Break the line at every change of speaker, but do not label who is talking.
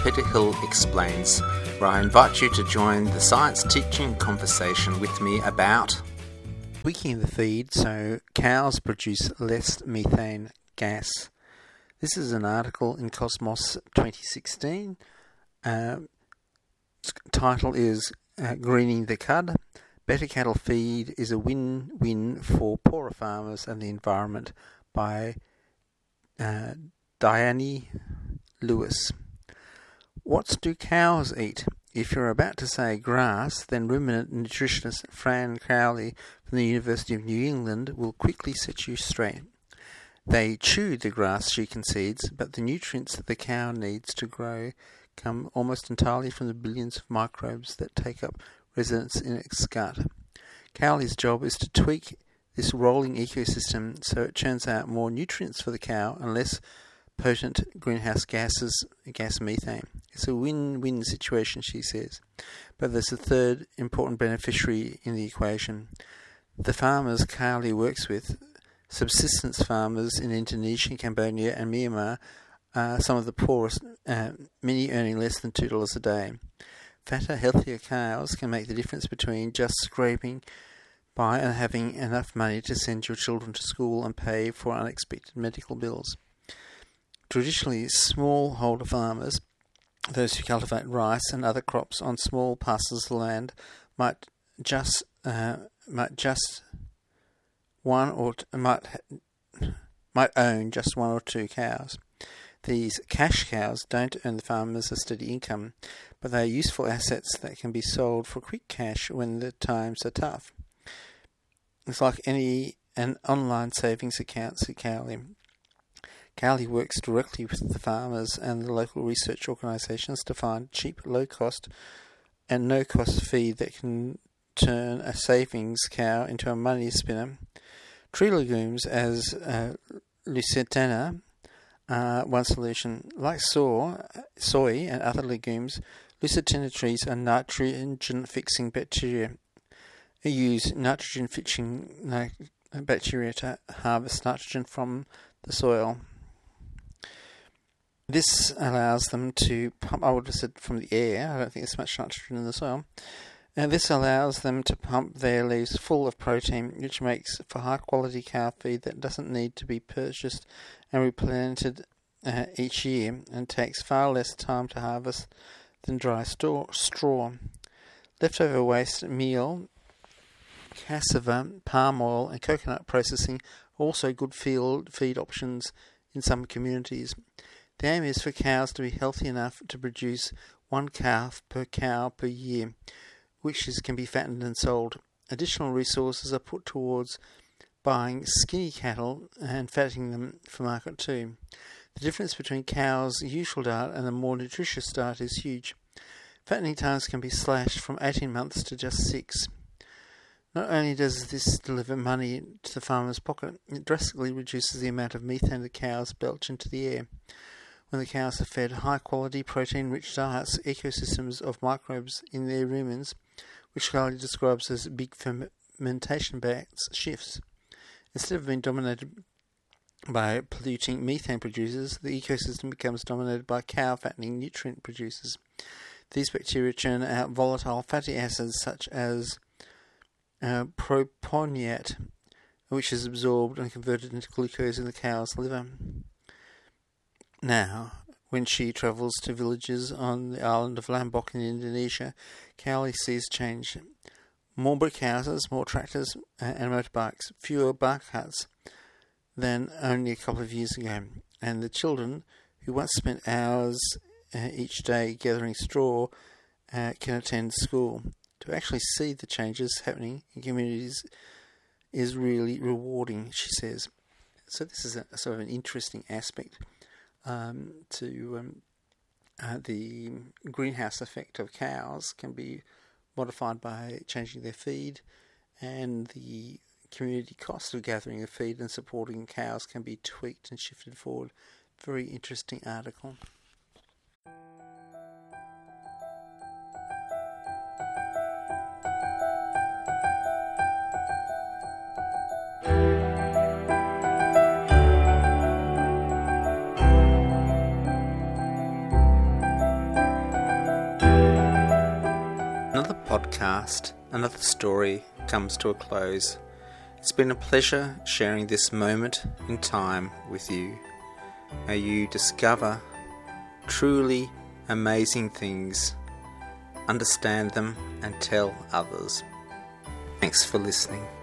Peter Hill Explains, where I invite you to join the science teaching conversation with me about tweaking the feed so cows produce less methane gas. This is an article in Cosmos 2016. Title is Greening the Cud. Better cattle feed is a win-win for poorer farmers and the environment, by Diane Lewis. What do cows eat? If you're about to say grass, then ruminant nutritionist Fran Crowley from the University of New England will quickly set you straight. They chew the grass, she concedes, but the nutrients that the cow needs to grow come almost entirely from the billions of microbes that take up residence in its gut. Cowley's job is to tweak this rolling ecosystem so it churns out more nutrients for the cow and less potent greenhouse gas methane. It's a win-win situation, she says. But there's a third important beneficiary in the equation. The farmers Cowley works with, subsistence farmers in Indonesia, Cambodia and Myanmar, are some of the poorest, many earning less than $2 a day. Fatter, healthier cows can make the difference between just scraping by and having enough money to send your children to school and pay for unexpected medical bills. Traditionally, smallholder farmers, those who cultivate rice and other crops on small parcels of land, might own just one or two cows. These cash cows don't earn the farmers a steady income, but they are useful assets that can be sold for quick cash when the times are tough. It's like an online savings account, said Cowley. Cowley works directly with the farmers and the local research organisations to find cheap, low-cost and no-cost feed that can turn a savings cow into a money spinner. Tree legumes, as Lusitania, one solution. Like soy and other legumes, Lusitania trees are nitrogen-fixing bacteria. They use nitrogen-fixing bacteria to harvest nitrogen from the soil. This allows them to pump, I would have said from the air, I don't think there's much nitrogen in the soil. And this allows them to pump their leaves full of protein, which makes for high-quality cow feed that doesn't need to be purchased and replanted each year and takes far less time to harvest than dry straw. Leftover waste meal, cassava, palm oil and coconut processing are also good feed options in some communities. The aim is for cows to be healthy enough to produce one calf per cow per year, which can be fattened and sold. Additional resources are put towards buying skinny cattle and fattening them for market too. The difference between cows' usual diet and a more nutritious diet is huge. Fattening times can be slashed from 18 months to just 6. Not only does this deliver money to the farmer's pocket, it drastically reduces the amount of methane the cows belch into the air. When the cows are fed high-quality, protein-rich diets, ecosystems of microbes in their rumens, which Cowley describes as big fermentation baths, shifts. Instead of being dominated by polluting methane producers, the ecosystem becomes dominated by cow-fattening nutrient producers. These bacteria churn out volatile fatty acids such as propionate, which is absorbed and converted into glucose in the cow's liver. Now, when she travels to villages on the island of Lombok in Indonesia, Cowley sees change. More brick houses, more tractors and motorbikes, fewer bark huts than only a couple of years ago. And the children, who once spent hours each day gathering straw, can attend school. To actually see the changes happening in communities is really rewarding, she says. So this is a sort of an interesting aspect to the greenhouse effect of cows can be modified by changing their feed, and the community cost of gathering the feed and supporting cows can be tweaked and shifted forward. Very interesting article. Another podcast, another story comes to a close. It's been a pleasure sharing this moment in time with you. May you discover truly amazing things, understand them, and tell others. Thanks for listening.